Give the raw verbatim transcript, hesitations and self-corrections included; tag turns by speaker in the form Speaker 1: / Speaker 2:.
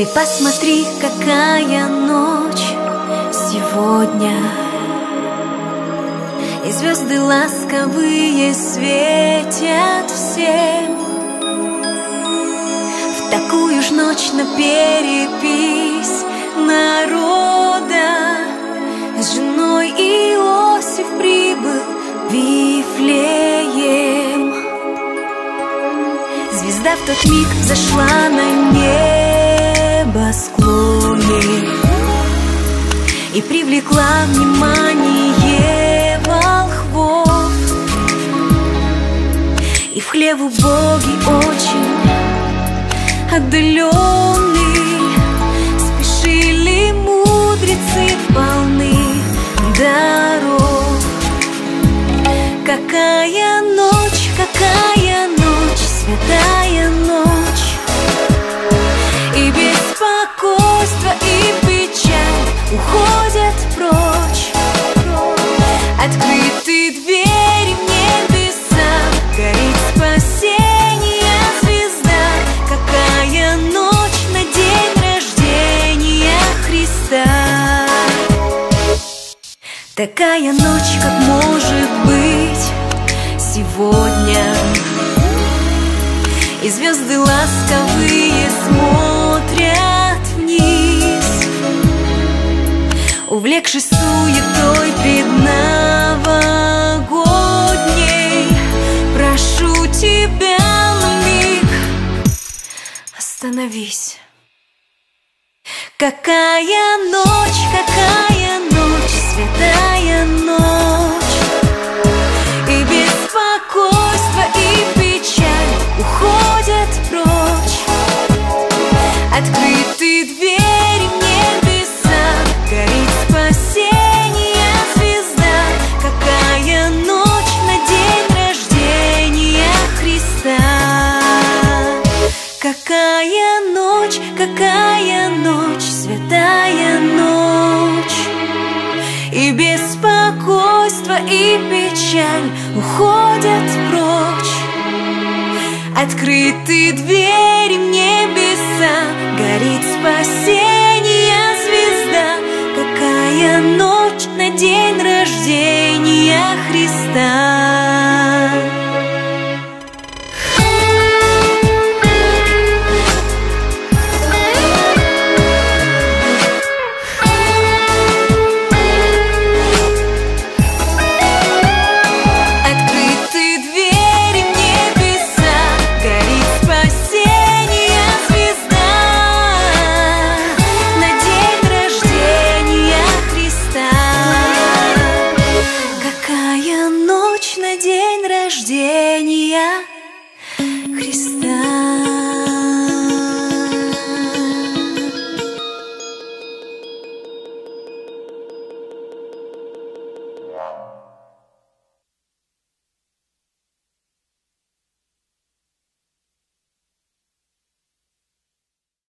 Speaker 1: посмотри, какая ночь сегодня, и звезды ласковые светят всем. В такую ж ночь на перепись народа с женой Иосиф прибыл в Вифлеем. Звезда в тот миг взошла на небосклоне и привлекла внимание волхвов. И в хлев убогий очень отдаленный спешили мудрецы полны даров. Какая ночь, какая ночь, святая ночь, и беспокойство, и печаль уходят прочь. Открыты двери в небеса, горит спасение звезда. Какая ночь на день рождения Христа. Такая ночь, как может быть сегодня, и звезды ласковые смотрят вниз, увлекшись суетой предновогодней. Прошу тебя на миг, остановись. Какая ночь, какая ночь, святая ночь, и беспокойство, и печаль уходят прочь. Открыты двери в небеса, горит спасение звезда. Какая ночь на день рождения Христа. Какая ночь, какая ночь, святая ночь, и беспокойство, и печаль уходят прочь. Открыты двери в небеса, горит спасение звезда. Какая ночь на день рождения Христа. День рождения Христа.